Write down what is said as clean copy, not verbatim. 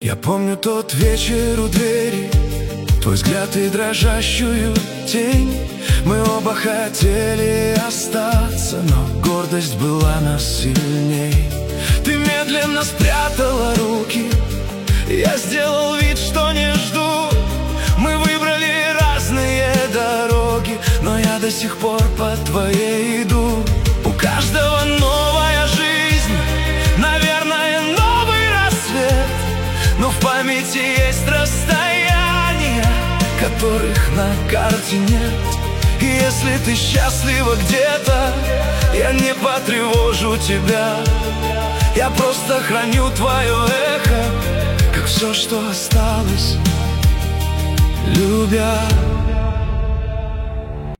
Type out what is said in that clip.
Я помню тот вечер у двери, твой взгляд и дрожащую тень. Мы оба хотели остаться, но гордость была нас сильней. Ты медленно спрятала руки, я сделал вид, что не жду. Мы выбрали разные дороги, но я до сих пор по твоей иду. У каждого новая жизнь, наверное, новый рассвет, но в памяти есть расстояния, которых на карте нет. И если ты счастлива где-то, я не потревожу тебя. Я просто храню твое эхо, как все, что осталось, любя.